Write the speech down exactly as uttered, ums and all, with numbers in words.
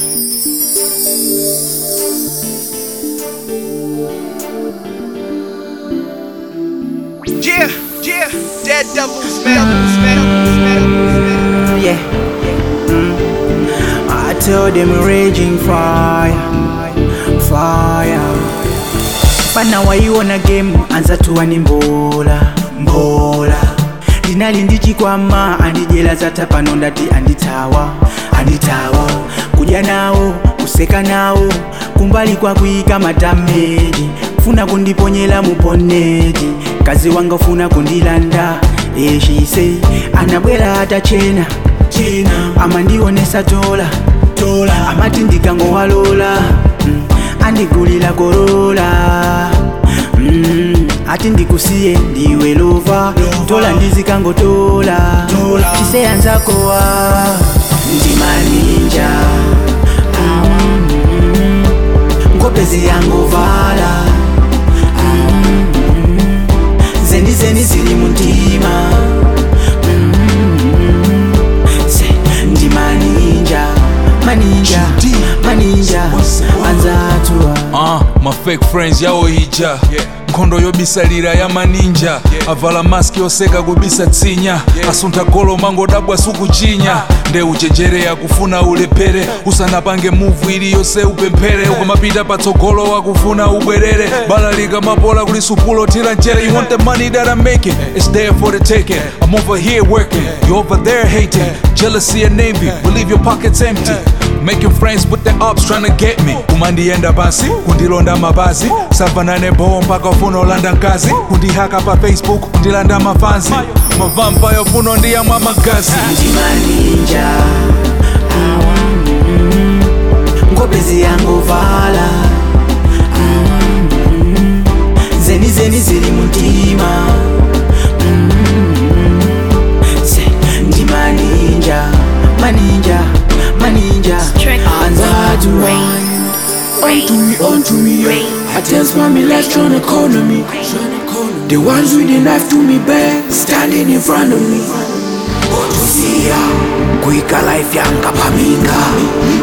Yeah, yeah, dead devils, devils, devils, devils. Yeah, mm. I told them raging fire, fire. Pana waiona game anza tuwa ni mbola, mbola. Dinali ndichikwama andijela zata pano ndati anditawa, anditawa. Kuja nao, kuseka nao, kumbali kwa kuika matameji. Funa kundiponyela muponeji, kazi wanga funa kundilanda. Eh, she say, anabwela hata chena, chena. Ama ndionesa tola, tola. Ama tindikango walola, mm. Andigulila korola, mm. Ati ndikusiye ndiwe lova, tola ndizikango tola, tola. Chise anzako wa ndima ninja, mm. Ngopezi yangu vala, mm. Zeni zeni zili muntima, mm. Ndima ninja, maninja, maninja, anzatua. Ah, uh, my fake friends yawo hija, yeah. Nkondo yobisalira ya maninja, yeah. Avala maski oseka kubisa tsinya, yeah. Asunta golo mango dabwa suku chinya, nde uchejere ya kufuna ulepere, usanapange move ili yose upempere, ukamapita patsogolo wa kufuna ubwerere, balalika mapola kulisupulo tira njere. You want the money that I'm making, it's there for the taking. I'm over here working, you over there hating, jealousy and envy will leave your pockets empty. Making friends with the ops trying to get me. Umandienda basi, kundilonda mabazi, savanane bomba kafuna olanda nkazi, kundihaka pa Facebook, kundilanda mafanzi, mavampire funo ndiya mamagazi. Ndima ninja, mm. Ngopezi yangu vala, mm. Zeni zeni zili muntima, mm. Ndima ninja, maninja, maninja, anzatu wine. Onto me, onto me, yeah. I test my electron economy. The ones with the knife to me back, standing in front of me. But to see ya, quicker life yanga paminga.